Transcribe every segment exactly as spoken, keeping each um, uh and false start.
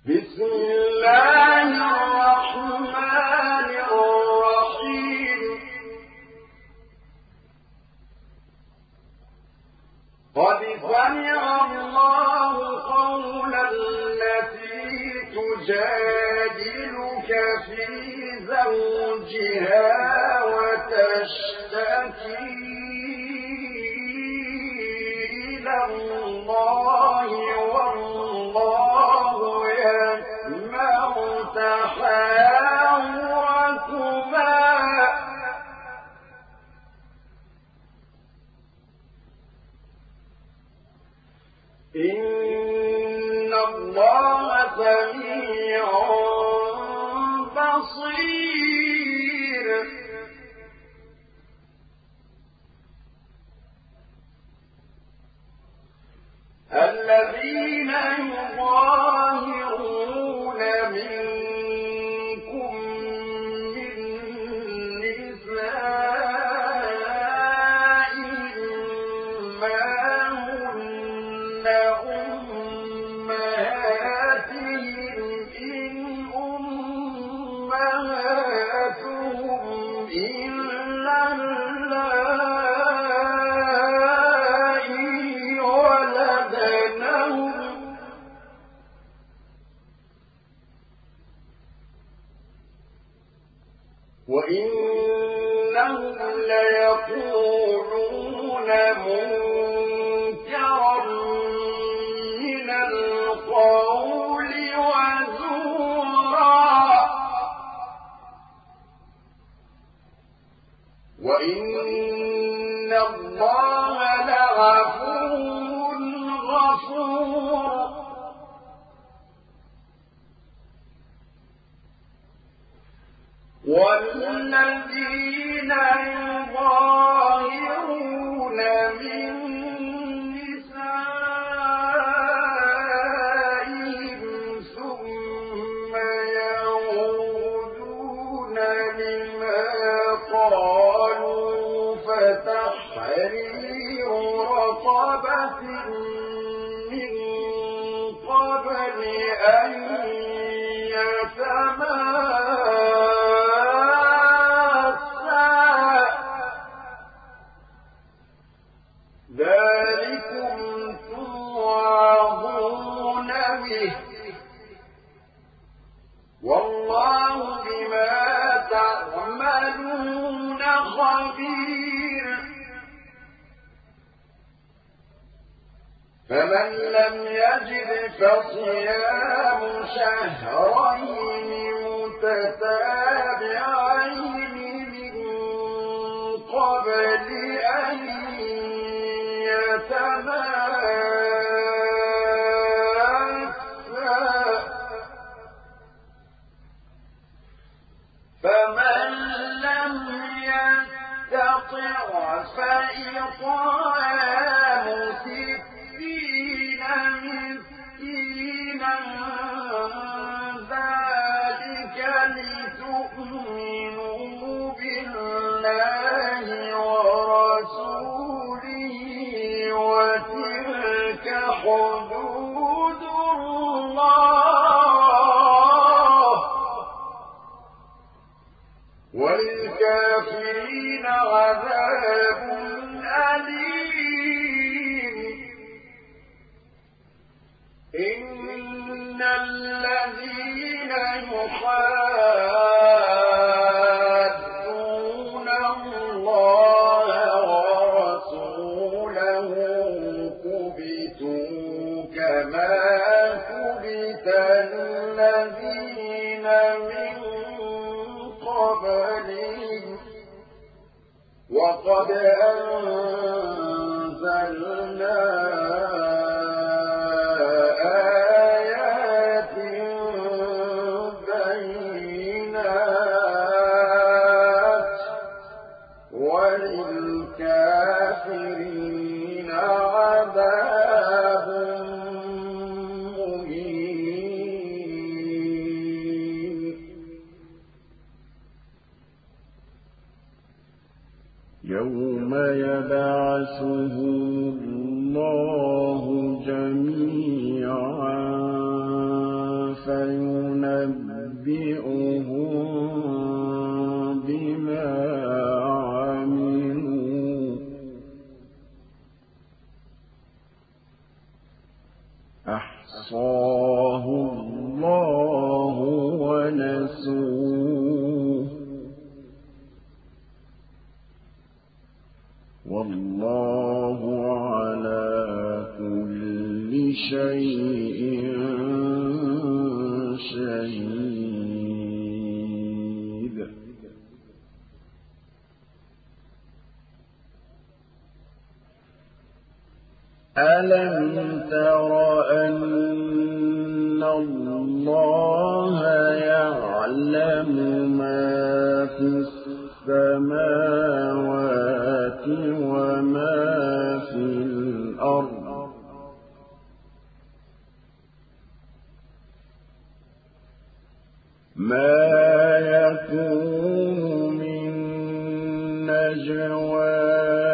بسم الله الرحمن الرحيم قد سمع الله قول التي تجادلك في زوجها وتشتكي إلى الله والله يسمع تحاوركما إن الله سميع بصير الذين يظاهرون منكم من نسائهم ما هن أمهاتهم إن أمهاتهم إلا اللائي ولدنهم وإنهم ليقولون منكرا من القول وزورا وإن الله لعفو غفور والذين يظاهرون من نسائهم ثم يعودون لما قالوا فتحرير رقبة من قبل أن يتماسا ذلكم توعظون به والله بما تعملون خبير فمن لم يجد فصيام شهرين متتابعين من قبل أن يتماسا فمن لم يستطع فإطعام ستين مسكينا ذلك لتؤمنوا بالله ورسوله وتلك حدود الله وللكافرين عذاب أليم إن الذين يحادون الله ورسوله كبتوا كما كبت الذين من قبلهم وقد أنزلنا آيات بينات وللكافرين عذاب مهين يوم يبعثهم الله جميعا فينبئهم بما عملوا أحصاه الله ونسوه والله على كل شيء شهيد. ألم تر أن الله يعلم ما في السماوات وما في الأرض ما يكون من نجوى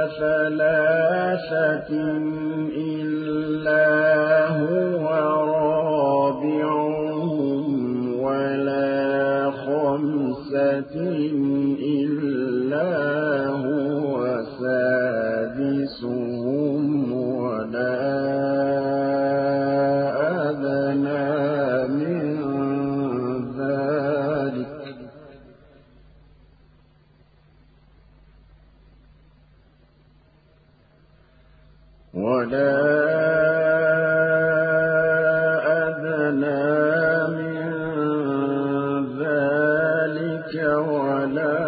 ثلاثة إلا هو رابعهم ولا خمسة إلا هو سادسهم ولا أدنى من ذلك ولا أدنى من ذلك ولا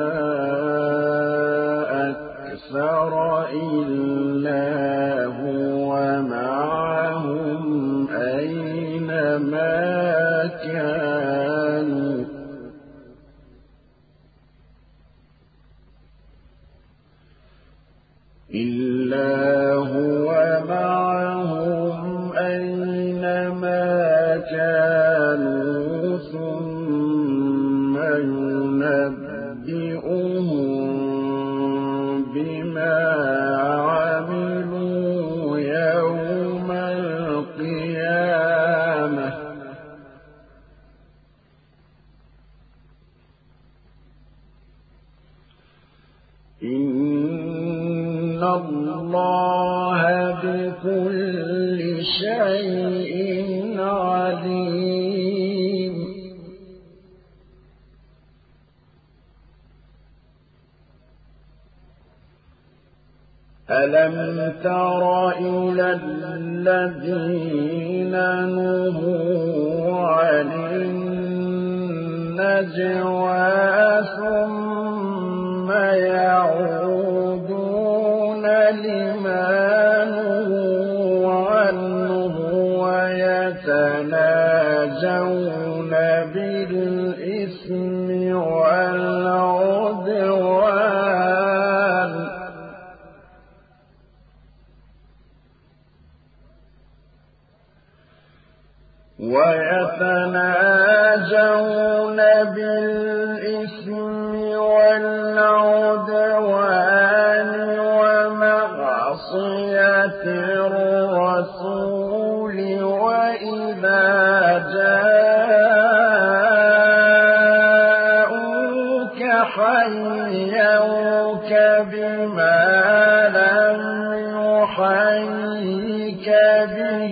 أكثر إلا هو معهم أينما كانوا إلا هو معهم أينما كانوا ثم ينبئهم بما عملوا يوم القيامة إن الله بكل شيء عليم. ألم تر إلى الذين نهوا عن النجوى ثم يعودون لما نهوا عنه ويتناجون بالإثم والعدوان ويتناجون بالإثم والعدوان ومعصية الرسول وإذا جاءوك حيوك بما لم يحيك به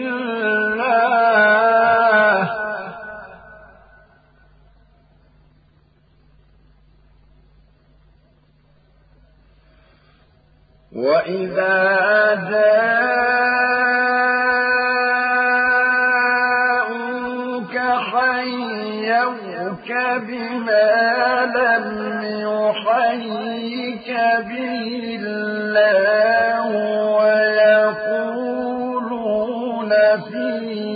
وإذا جاءوك حيوك بما لم يحيك به الله ويقولون في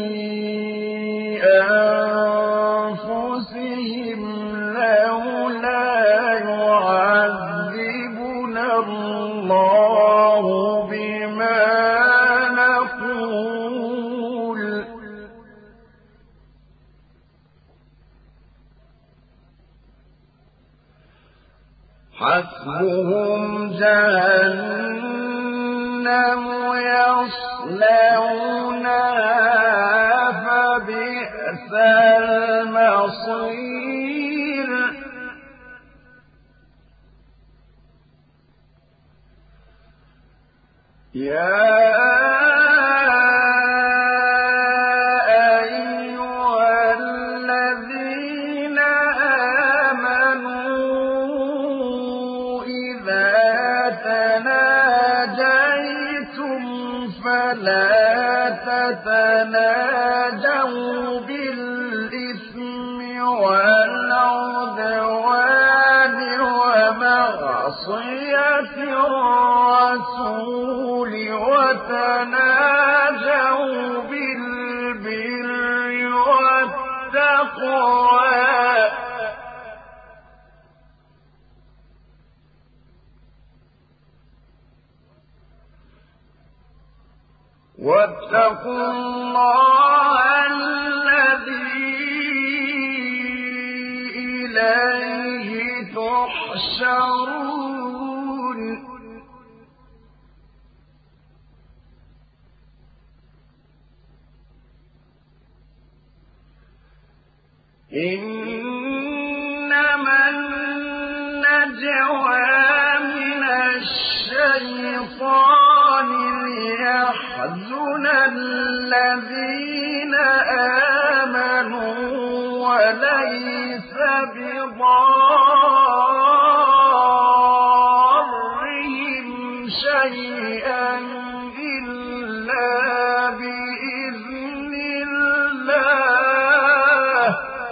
أنفسهم لولا يعذبنا الله بما نقول حسبهم جهنم يصلونها فبئس وبئس المصير. يا أيها الذين آمنوا إذا تناجيتم فلا تتناجوا بالإثم والعدوان ومعصية الرسول وتناجوا بالبر والتقوى واتقوا الله الذي إليه تحشرون. إنما النجوى من الشيطان ليحزن الذين آمنوا وليس بضارهم شيئا إلا بإذن الله.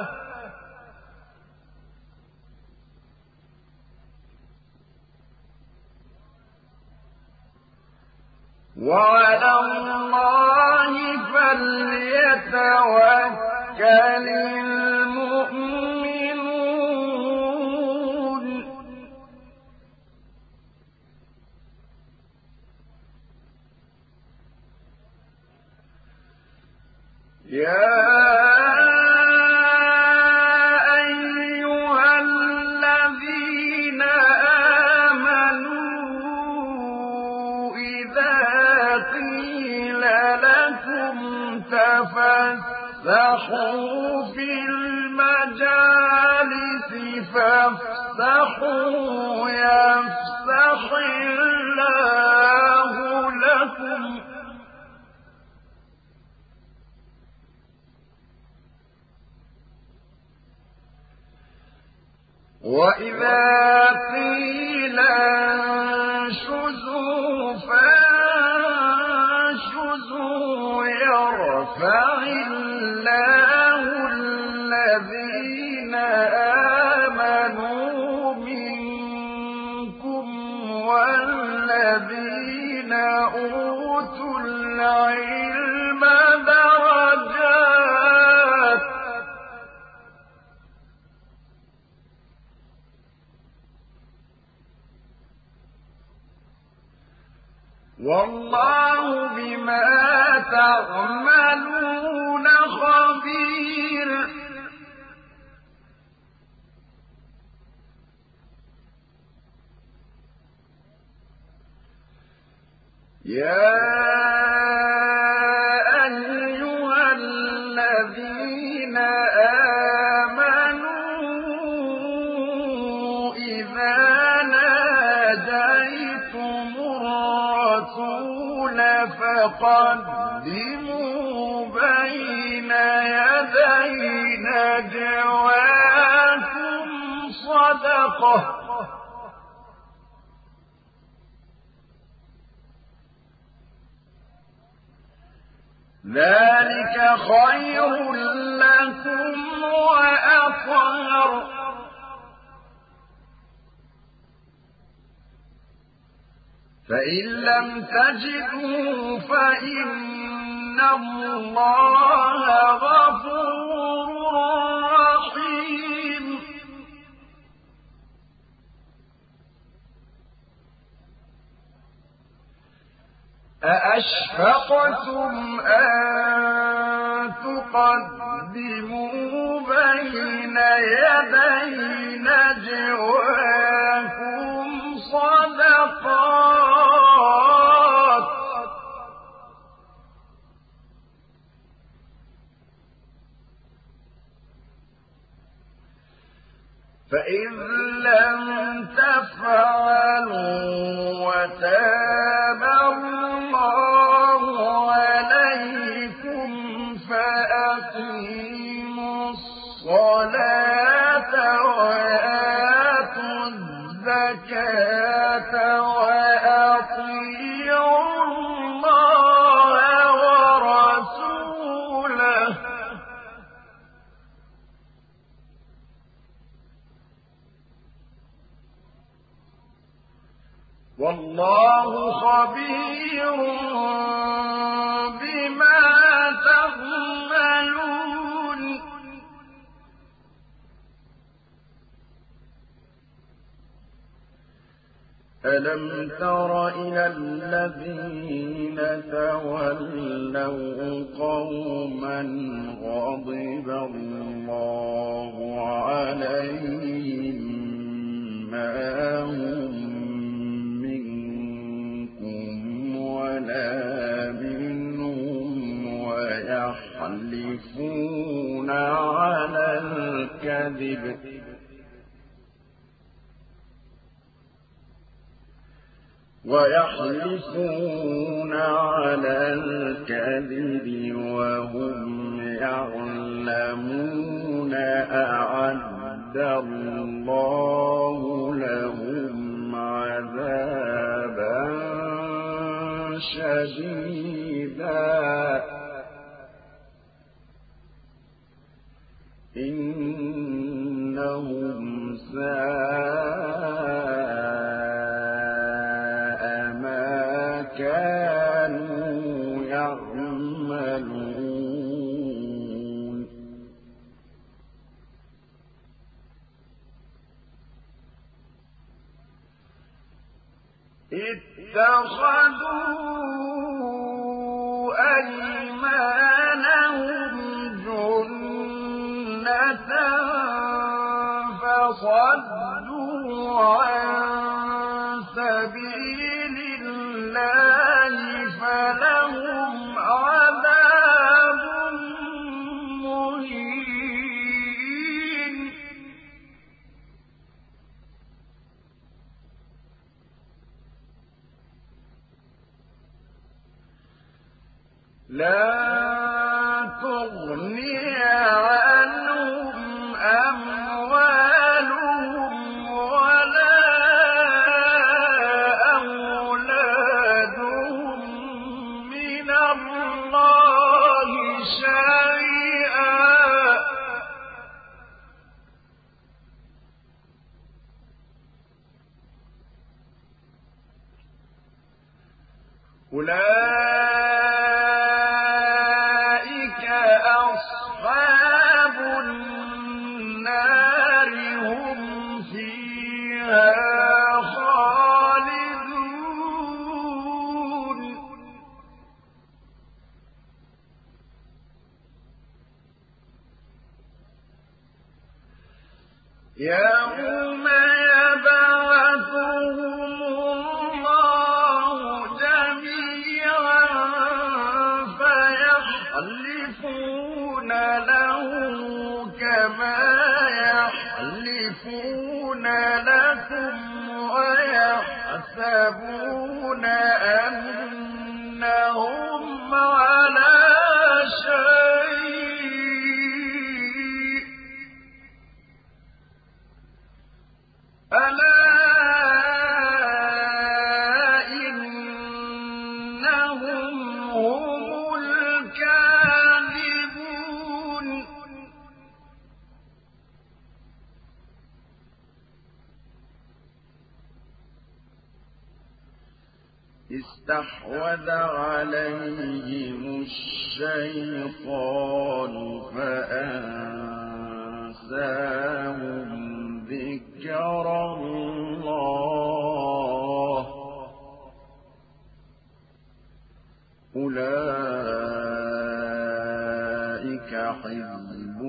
وعلى الله فليتوكل المؤمنون. يا أيها الذين آمنوا إذا قيل لكم تفسحوا في المجالس فافسحوا يفسح الله لكم. وإذا قيل انشزوا فانشزوا يرفع الله الذين آمنوا منكم والذين أوتوا العلم درجات. والله بما تعملون خبير. يا أيها الذين آمنوا إذا ناجيتم الرسول فقدموا بين يدي نجواكم صدقة. ذلك خير لكم وأطهر. فإن لم تجدوا فإن الله غفور رحيم. أأشفقتم أن تقدموا بين يدي نجواكم صدقات. فإذ لم تفعلوا وتاب الله عليكم فأقيموا الصلاة وآتوا الزكاة وأطيعوا الله ورسوله والله خبير بما تعملون. ألم تر إلى الذين تولوا قوما غضب الله عليهم ما هم ولا منهم ويحلفون على الكذب ويحلفون على الكذب وهم يعلمون أعد الله لهم عذابا شديدا إنهم ساء ما كانوا يعملون. اتخذوا أيمانهم جنة فصدوا عن سبيل الله فلهم عذاب مهين. لا تغني عنهم أموالهم ولا أولادهم من الله شيئا أولئك أصحاب النار هم فيها خالدون. يوم يبعثهم الله جميعا فيحلفون له كما يحلفون لكم ويحسبون أنهم على شيء ألا إنهم هم الكاذبون. استحوذ عليهم الشيطان فأنساهم ذكر الله أولئك حزب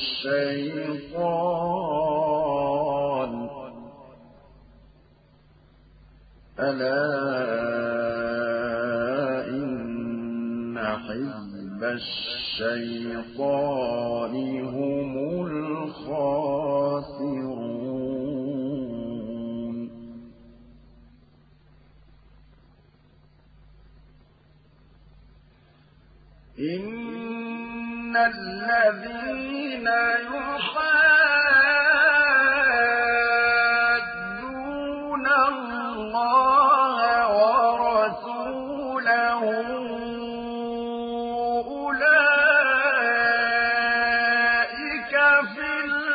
الشيطان ألا إن حزب الشيطان هم الخاسرون. الذين يحادون الله ورسوله أولئك في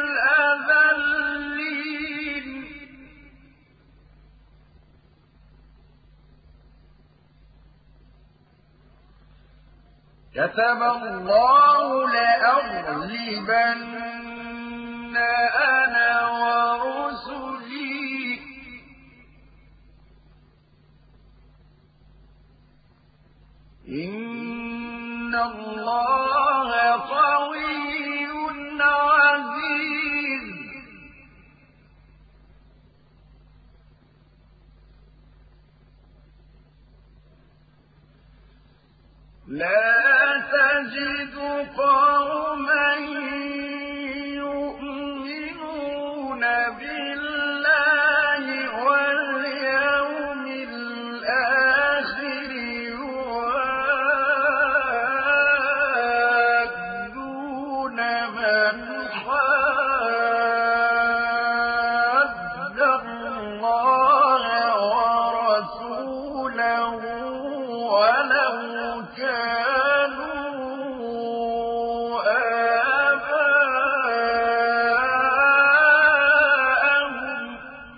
الأذلين كتب الله لأغلبن أنا ورسلي إن الله قوي عزيز لا تجد قوما يؤمنون بالله واليوم الآخر يوادون من حاد الله ورسوله ولو كانوا آباءهم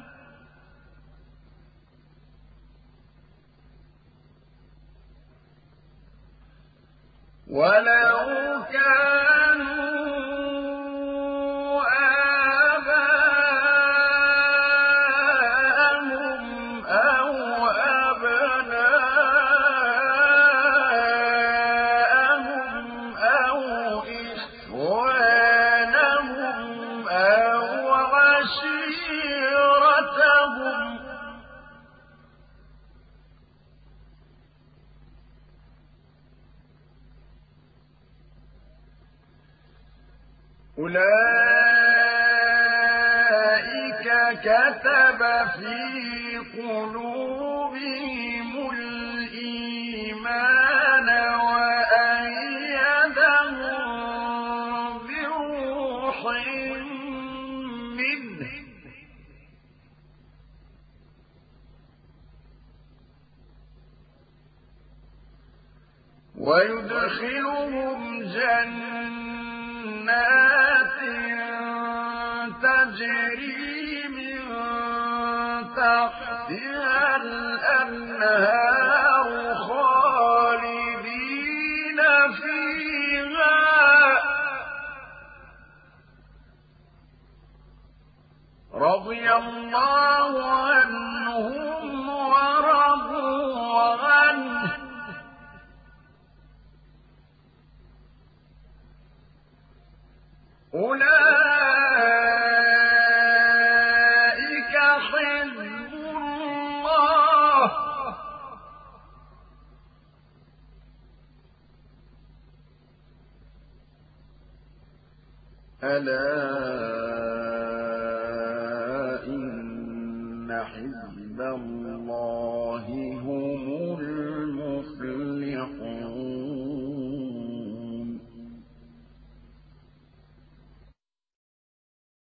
ولو كانوا آباءهم أو أبناءهم أو إخوانهم أو عشيرتهم أولئك كتب في قلوبهم الإيمان وأيدهم بروح منه ويدخلهم جنات تجري من تحتها الأنهار خالدين فيها رضي الله عنهم ورضوا عنه أولئك حزب الله ألا إن حزب الله